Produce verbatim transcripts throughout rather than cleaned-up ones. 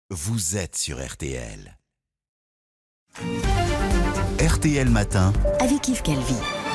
Vous êtes sur R T L. R T L Matin avec Yves Calvi.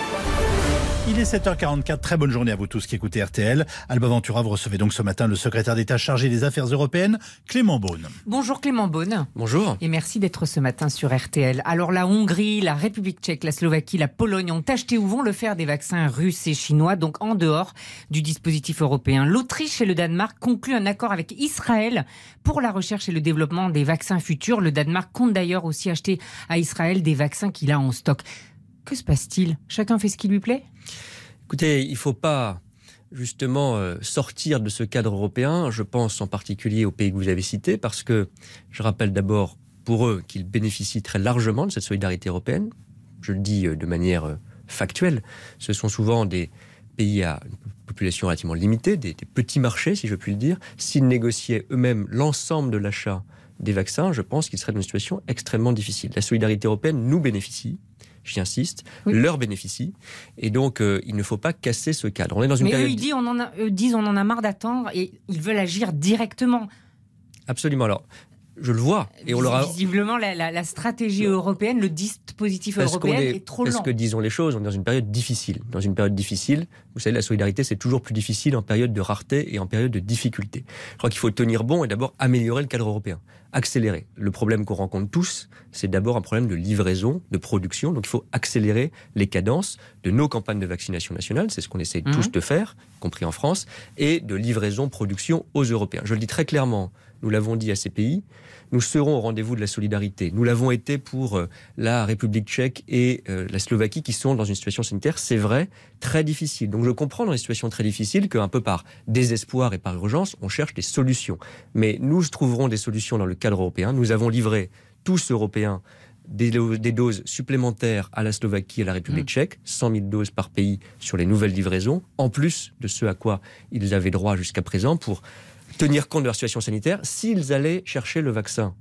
Il est sept heures quarante-quatre, très bonne journée à vous tous qui écoutez R T L. Alba Ventura, vous recevez donc ce matin le secrétaire d'État chargé des affaires européennes, Clément Beaune. Bonjour Clément Beaune. Bonjour. Et merci d'être ce matin sur R T L. Alors la Hongrie, la République tchèque, la Slovaquie, la Pologne ont acheté ou vont le faire des vaccins russes et chinois, donc en dehors du dispositif européen. L'Autriche et le Danemark concluent un accord avec Israël pour la recherche et le développement des vaccins futurs. Le Danemark compte d'ailleurs aussi acheter à Israël des vaccins qu'il a en stock. Que se passe-t-il ? Chacun fait ce qui lui plaît ? Écoutez, il ne faut pas justement euh, sortir de ce cadre européen. Je pense en particulier aux pays que vous avez cités, parce que je rappelle d'abord pour eux qu'ils bénéficient très largement de cette solidarité européenne. Je le dis euh, de manière euh, factuelle. Ce sont souvent des pays à une population relativement limitée, des, des petits marchés, si je puis le dire. S'ils négociaient eux-mêmes l'ensemble de l'achat des vaccins, je pense qu'ils seraient dans une situation extrêmement difficile. La solidarité européenne nous bénéficie. J'y insiste, oui. Leur bénéficie. Et donc, euh, il ne faut pas casser ce cadre. On est dans une Mais période... eux, ils disent on, en a, eux disent on en a marre d'attendre et ils veulent agir directement. Absolument. Alors, je le vois. Et on leur a... Visiblement, la, la, la stratégie européenne, le dispositif parce européen est, est trop parce lent. Parce que, disons les choses, on est dans une période difficile. Dans une période difficile, vous savez, la solidarité, c'est toujours plus difficile en période de rareté et en période de difficulté. Je crois qu'il faut tenir bon et d'abord améliorer le cadre européen. Accélérer. Le problème qu'on rencontre tous, c'est d'abord un problème de livraison, de production. Donc il faut accélérer les cadences de nos campagnes de vaccination nationale, c'est ce qu'on essaie mmh. tous de faire, y compris en France, et de livraison, production aux Européens. Je le dis très clairement, nous l'avons dit à ces pays, nous serons au rendez-vous de la solidarité. Nous l'avons été pour euh, la République tchèque et euh, la Slovaquie qui sont dans une situation sanitaire, c'est vrai, très difficile. Donc je comprends dans les situations très difficiles qu'un peu par désespoir et par urgence, on cherche des solutions. Mais nous trouverons des solutions dans le cadre européen. Nous avons livré, tous Européens, des, des doses supplémentaires à la Slovaquie et à la République mmh. tchèque, cent mille doses par pays sur les nouvelles livraisons, en plus de ce à quoi ils avaient droit jusqu'à présent pour tenir compte de leur situation sanitaire. S'ils allaient chercher le vaccin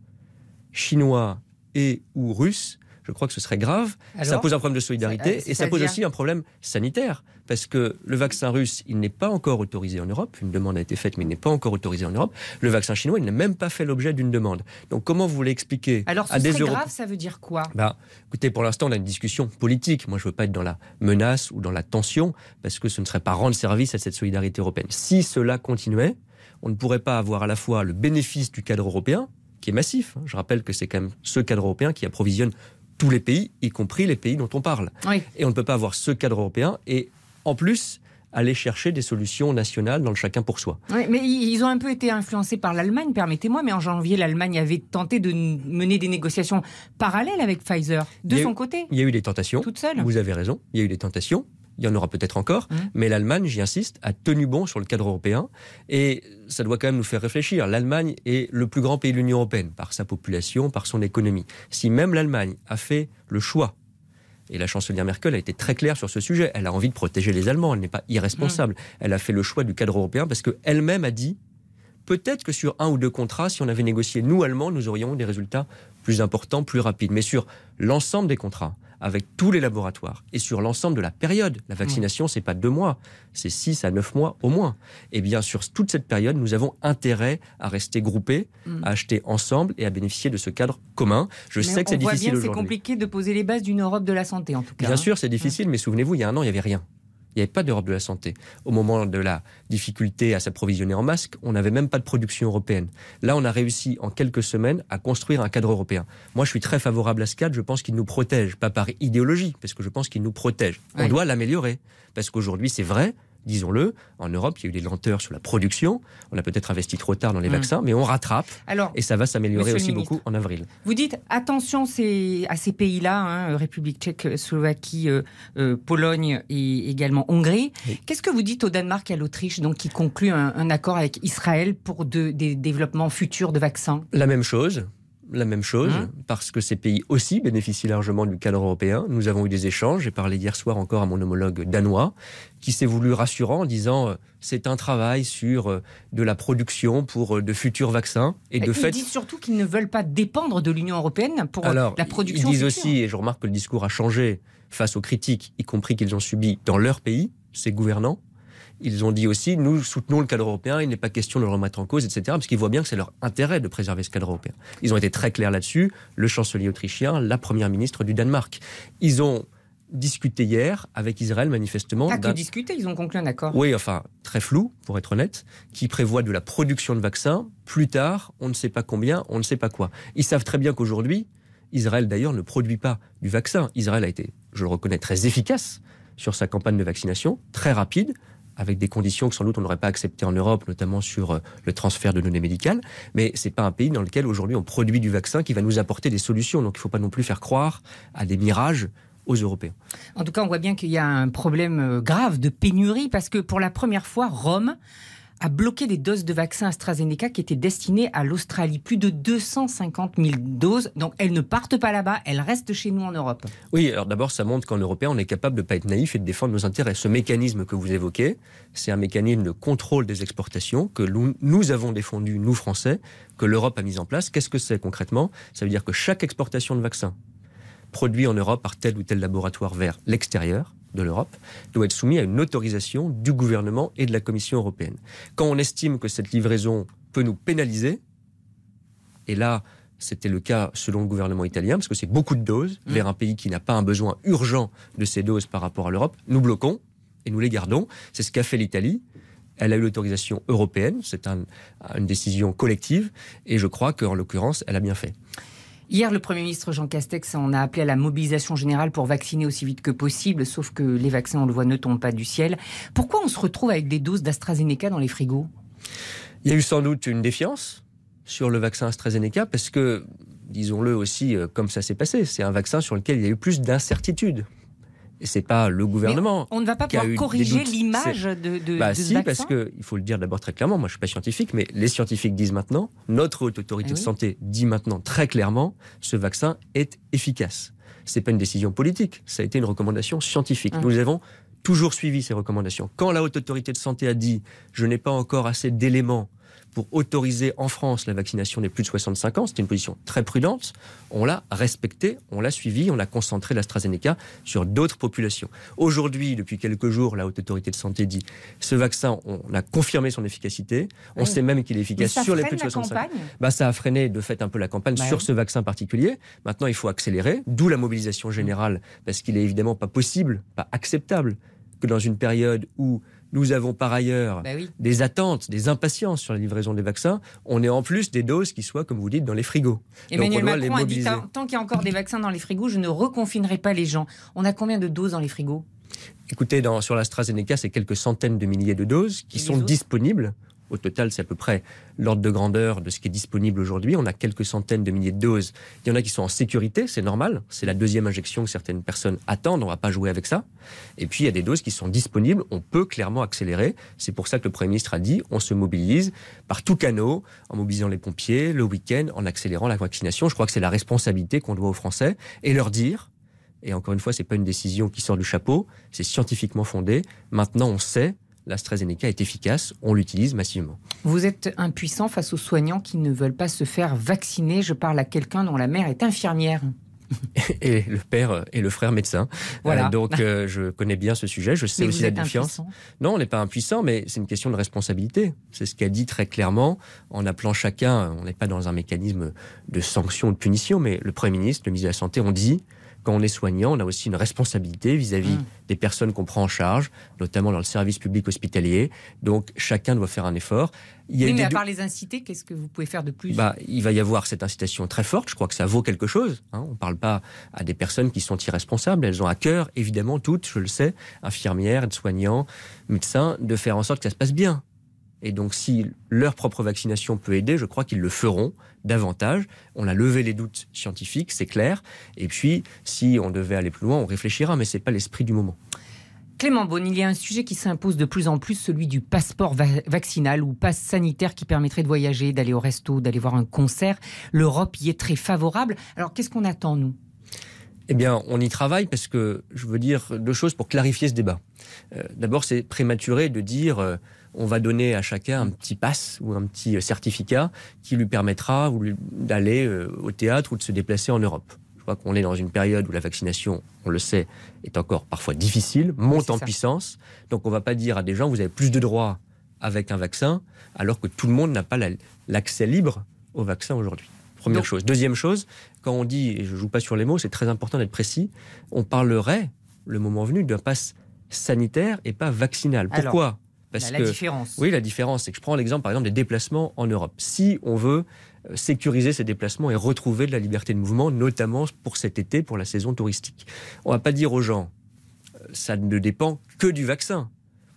chinois et ou russe, je crois que ce serait grave. Alors, ça pose un problème de solidarité et ça pose aussi un problème sanitaire. Parce que le vaccin russe, il n'est pas encore autorisé en Europe. Une demande a été faite, mais il n'est pas encore autorisé en Europe. Le vaccin chinois, il n'a même pas fait l'objet d'une demande. Donc comment vous voulez expliquer Alors, ce à des serait Européens... grave, ça veut dire quoi ? Bah, écoutez, pour l'instant, on a une discussion politique. Moi, je ne veux pas être dans la menace ou dans la tension, parce que ce ne serait pas rendre service à cette solidarité européenne. Si cela continuait, on ne pourrait pas avoir à la fois le bénéfice du cadre européen, qui est massif. Je rappelle que c'est quand même ce cadre européen qui approvisionne tous les pays, y compris les pays dont on parle. Oui. Et on ne peut pas avoir ce cadre européen et, en plus, aller chercher des solutions nationales dans le chacun pour soi. Oui, mais ils ont un peu été influencés par l'Allemagne, permettez-moi, mais en janvier, l'Allemagne avait tenté de mener des négociations parallèles avec Pfizer, de son eu, côté. Il y a eu des tentations. Toute seule. Vous avez raison, il y a eu des tentations. Il y en aura peut-être encore, mmh. mais l'Allemagne, j'y insiste, a tenu bon sur le cadre européen. Et ça doit quand même nous faire réfléchir. L'Allemagne est le plus grand pays de l'Union européenne, par sa population, par son économie. Si même l'Allemagne a fait le choix, et la chancelière Merkel a été très claire sur ce sujet, elle a envie de protéger les Allemands, elle n'est pas irresponsable. Mmh. Elle a fait le choix du cadre européen parce qu'elle-même a dit, peut-être que sur un ou deux contrats, si on avait négocié, nous, Allemands, nous aurions des résultats plus importants, plus rapides. Mais sur l'ensemble des contrats, avec tous les laboratoires, et sur l'ensemble de la période. La vaccination, mmh. c'est pas deux mois, c'est six à neuf mois au moins. Et bien, sur toute cette période, nous avons intérêt à rester groupés, mmh. à acheter ensemble et à bénéficier de ce cadre commun. Je mais sais que c'est difficile aujourd'hui. On voit bien que c'est compliqué de poser les bases d'une Europe de la santé, en tout cas. Bien hein. sûr, c'est difficile, mmh. mais souvenez-vous, il y a un an, il n'y avait rien. Il n'y avait pas d'Europe de la santé. Au moment de la difficulté à s'approvisionner en masques, on n'avait même pas de production européenne. Là, on a réussi en quelques semaines à construire un cadre européen. Moi, je suis très favorable à ce cadre. Je pense qu'il nous protège, pas par idéologie, parce que je pense qu'il nous protège. On oui. doit l'améliorer, parce qu'aujourd'hui, c'est vrai, disons-le, en Europe, il y a eu des lenteurs sur la production. On a peut-être investi trop tard dans les mmh. vaccins, mais on rattrape. Alors, et ça va s'améliorer aussi beaucoup en avril. Vous dites attention ces, à ces pays-là, hein, République tchèque, Slovaquie, euh, euh, Pologne et également Hongrie. Oui. Qu'est-ce que vous dites au Danemark et à l'Autriche, donc, qui concluent un, un accord avec Israël pour de, des développements futurs de vaccins ? La même chose. La même chose, mmh. parce que ces pays aussi bénéficient largement du cadre européen. Nous avons eu des échanges. J'ai parlé hier soir encore à mon homologue danois, qui s'est voulu rassurant en disant euh, c'est un travail sur euh, de la production pour euh, de futurs vaccins. Et de ils fait, disent surtout qu'ils ne veulent pas dépendre de l'Union européenne pour Alors, la production ils disent future. aussi, et je remarque que le discours a changé face aux critiques, y compris qu'ils ont subies dans leur pays, ces gouvernants. Ils ont dit aussi, nous soutenons le cadre européen, il n'est pas question de le remettre en cause, et cetera, parce qu'ils voient bien que c'est leur intérêt de préserver ce cadre européen. Ils ont été très clairs là-dessus, le chancelier autrichien, la première ministre du Danemark. Ils ont discuté hier avec Israël, manifestement. Pas que discuter, ils ont conclu un accord. Oui, enfin, très flou, pour être honnête, qui prévoit de la production de vaccins. Plus tard, on ne sait pas combien, on ne sait pas quoi. Ils savent très bien qu'aujourd'hui, Israël d'ailleurs ne produit pas du vaccin. Israël a été, je le reconnais, très efficace sur sa campagne de vaccination, très rapide, avec des conditions que sans doute on n'aurait pas acceptées en Europe, notamment sur euh, le transfert de données médicales. Mais ce n'est pas un pays dans lequel aujourd'hui on produit du vaccin qui va nous apporter des solutions. Donc il ne faut pas non plus faire croire à des mirages aux Européens. En tout cas, on voit bien qu'il y a un problème grave de pénurie, parce que pour la première fois, Rome a bloqué des doses de vaccins AstraZeneca qui étaient destinées à l'Australie. Plus de deux cent cinquante mille doses. Donc, elles ne partent pas là-bas, elles restent chez nous en Europe. Oui, alors d'abord, ça montre qu'en Européens, on est capable de ne pas être naïf et de défendre nos intérêts. Ce mécanisme que vous évoquez, c'est un mécanisme de contrôle des exportations que nous avons défendu, nous Français, que l'Europe a mis en place. Qu'est-ce que c'est concrètement ? Ça veut dire que chaque exportation de vaccins produit en Europe par tel ou tel laboratoire vers l'extérieur de l'Europe, doit être soumis à une autorisation du gouvernement et de la Commission européenne. Quand on estime que cette livraison peut nous pénaliser, et là, c'était le cas selon le gouvernement italien, parce que c'est beaucoup de doses, mmh. vers un pays qui n'a pas un besoin urgent de ces doses par rapport à l'Europe, nous bloquons et nous les gardons. C'est ce qu'a fait l'Italie. Elle a eu l'autorisation européenne, c'est un, une décision collective, et je crois qu'en l'occurrence, elle a bien fait. Hier, le Premier ministre Jean Castex en a appelé à la mobilisation générale pour vacciner aussi vite que possible, sauf que les vaccins, on le voit, ne tombent pas du ciel. Pourquoi on se retrouve avec des doses d'AstraZeneca dans les frigos ? Il y a eu sans doute une défiance sur le vaccin AstraZeneca, parce que, disons-le aussi, comme ça s'est passé, c'est un vaccin sur lequel il y a eu plus d'incertitudes. Et c'est pas le gouvernement. Mais on ne va pas pouvoir corriger l'image de, de, bah, de ce si, vaccin. parce que il faut le dire d'abord très clairement. Moi, je suis pas scientifique, mais les scientifiques disent maintenant, notre haute autorité ah de oui. santé dit maintenant très clairement, ce vaccin est efficace. C'est pas une décision politique, ça a été une recommandation scientifique. Mmh. Nous avons toujours suivi ces recommandations. Quand la haute autorité de santé a dit, je n'ai pas encore assez d'éléments pour autoriser en France la vaccination des plus de soixante-cinq ans, c'était une position très prudente, on l'a respectée, on l'a suivie, on a concentré l'AstraZeneca sur d'autres populations. Aujourd'hui, depuis quelques jours, la Haute Autorité de Santé dit ce vaccin, on a confirmé son efficacité, on oui. sait même qu'il est efficace sur les plus de soixante-cinq ans. Bah, ça a freiné de fait un peu la campagne bah sur oui. ce vaccin particulier. Maintenant, il faut accélérer, d'où la mobilisation générale, parce qu'il est évidemment pas possible, pas acceptable, que dans une période où nous avons par ailleurs bah oui. des attentes, des impatiences sur la livraison des vaccins. On ait en plus des doses qui soient, comme vous dites, dans les frigos. Emmanuel Macron a dit, tant qu'il y a encore des vaccins dans les frigos, je ne reconfinerai pas les gens. On a combien de doses dans les frigos ? Écoutez, dans, sur l'AstraZeneca, c'est quelques centaines de milliers de doses qui sont disponibles. Au total, c'est à peu près l'ordre de grandeur de ce qui est disponible aujourd'hui. On a quelques centaines de milliers de doses. Il y en a qui sont en sécurité, c'est normal. C'est la deuxième injection que certaines personnes attendent. On ne va pas jouer avec ça. Et puis, il y a des doses qui sont disponibles. On peut clairement accélérer. C'est pour ça que le Premier ministre a dit on se mobilise par tous canaux, en mobilisant les pompiers, le week-end, en accélérant la vaccination. Je crois que c'est la responsabilité qu'on doit aux Français et leur dire, et encore une fois, ce n'est pas une décision qui sort du chapeau, c'est scientifiquement fondé. Maintenant, on sait l'AstraZeneca est efficace, on l'utilise massivement. Vous êtes impuissant face aux soignants qui ne veulent pas se faire vacciner. Je parle à quelqu'un dont la mère est infirmière. Et le père et le frère médecin. Voilà. Euh, donc euh, je connais bien ce sujet, je sais mais aussi la défiance. Non, on n'est pas impuissant, mais c'est une question de responsabilité. C'est ce qu'a dit très clairement, en appelant chacun, on n'est pas dans un mécanisme de sanction ou de punition, mais le Premier ministre, le ministre de la Santé ont dit, quand on est soignant, on a aussi une responsabilité vis-à-vis mmh. des personnes qu'on prend en charge, notamment dans le service public hospitalier. Donc, chacun doit faire un effort. Il y a oui, mais à part les inciter, qu'est-ce que vous pouvez faire de plus ? bah, Il va y avoir cette incitation très forte. Je crois que ça vaut quelque chose. Hein. On ne parle pas à des personnes qui sont irresponsables. Elles ont à cœur, évidemment, toutes, je le sais, infirmières, aides-soignants, médecins, de faire en sorte que ça se passe bien. Et donc, si leur propre vaccination peut aider, je crois qu'ils le feront davantage. On a levé les doutes scientifiques, c'est clair. Et puis, si on devait aller plus loin, on réfléchira, mais ce n'est pas l'esprit du moment. Clément Beaune, il y a un sujet qui s'impose de plus en plus, celui du passeport va- vaccinal ou passe sanitaire qui permettrait de voyager, d'aller au resto, d'aller voir un concert. L'Europe y est très favorable. Alors, qu'est-ce qu'on attend, nous ? Eh bien, on y travaille parce que, je veux dire deux choses pour clarifier ce débat. Euh, d'abord, c'est prématuré de dire... Euh, on va donner à chacun un petit pass ou un petit certificat qui lui permettra d'aller au théâtre ou de se déplacer en Europe. Je crois qu'on est dans une période où la vaccination, on le sait, est encore parfois difficile, monte oui, en ça. puissance. Donc on ne va pas dire à des gens, vous avez plus de droits avec un vaccin, alors que tout le monde n'a pas la, l'accès libre au vaccin aujourd'hui. Première Donc, chose. Deuxième chose, quand on dit, et je ne joue pas sur les mots, c'est très important d'être précis, on parlerait, le moment venu, d'un pass sanitaire et pas vaccinal. Pourquoi ? Alors, Parce la, que, la différence. Oui, la différence, c'est que je prends l'exemple, par exemple, des déplacements en Europe. Si on veut sécuriser ces déplacements et retrouver de la liberté de mouvement, notamment pour cet été, pour la saison touristique, on ne va pas dire aux gens, ça ne dépend que du vaccin. Pourquoi ?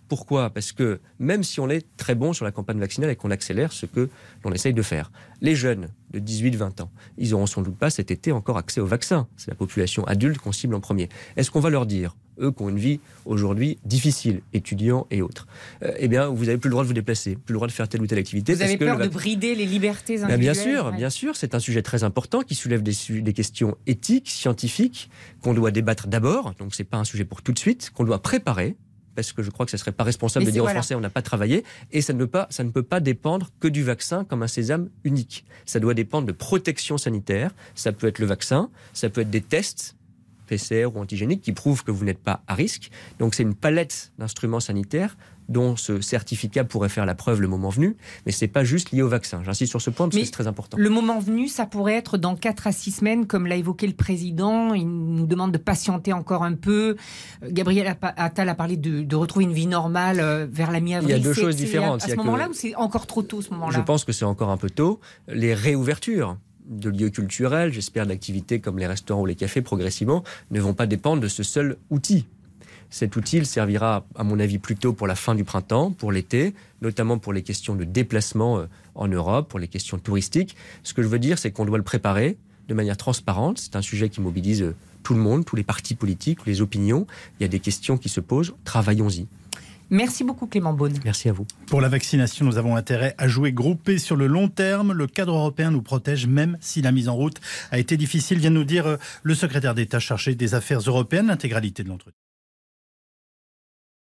Parce que même si on est très bon sur la campagne vaccinale et qu'on accélère ce que l'on essaye de faire, les jeunes de dix-huit à vingt ans, ils n'auront sans doute pas cet été encore accès au vaccin. C'est la population adulte qu'on cible en premier. Est-ce qu'on va leur dire, eux qui ont une vie aujourd'hui difficile, étudiants et autres, euh, eh bien, vous n'avez plus le droit de vous déplacer, plus le droit de faire telle ou telle activité. Vous parce avez que peur le de vac... brider les libertés individuelles ? Ben bien sûr, ouais. bien sûr, c'est un sujet très important qui soulève des, su- des questions éthiques, scientifiques, qu'on doit débattre d'abord, donc c'est pas un sujet pour tout de suite, qu'on doit préparer, parce que je crois que ce ne serait pas responsable Mais de dire voilà. aux Français on n'a pas travaillé, et ça ne, peut pas, ça ne peut pas dépendre que du vaccin comme un sésame unique. Ça doit dépendre de protection sanitaire, ça peut être le vaccin, ça peut être des tests, P C R ou antigéniques, qui prouvent que vous n'êtes pas à risque. Donc c'est une palette d'instruments sanitaires dont ce certificat pourrait faire la preuve le moment venu, mais ce n'est pas juste lié au vaccin. J'insiste sur ce point parce mais que c'est très important. Le moment venu, ça pourrait être dans quatre à six semaines, comme l'a évoqué le président. Il nous demande de patienter encore un peu. Gabriel Attal a parlé de, de retrouver une vie normale euh, vers la mi-avril. Il y a deux c'est, choses c'est différentes. À, à Il y ce a moment-là, que... ou c'est encore trop tôt ce moment-là ? Je pense que c'est encore un peu tôt. Les réouvertures de lieux culturels, j'espère d'activités comme les restaurants ou les cafés progressivement, ne vont pas dépendre de ce seul outil. Cet outil il servira, à mon avis, plutôt pour la fin du printemps, pour l'été, notamment pour les questions de déplacement en Europe, pour les questions touristiques. Ce que je veux dire, c'est qu'on doit le préparer de manière transparente. C'est un sujet qui mobilise tout le monde, tous les partis politiques, les opinions. Il y a des questions qui se posent. Travaillons-y. Merci beaucoup Clément Beaune. Merci à vous. Pour la vaccination, nous avons intérêt à jouer groupé sur le long terme. Le cadre européen nous protège même si la mise en route a été difficile, vient de nous dire le secrétaire d'État chargé des affaires européennes. L'intégralité de l'entretien.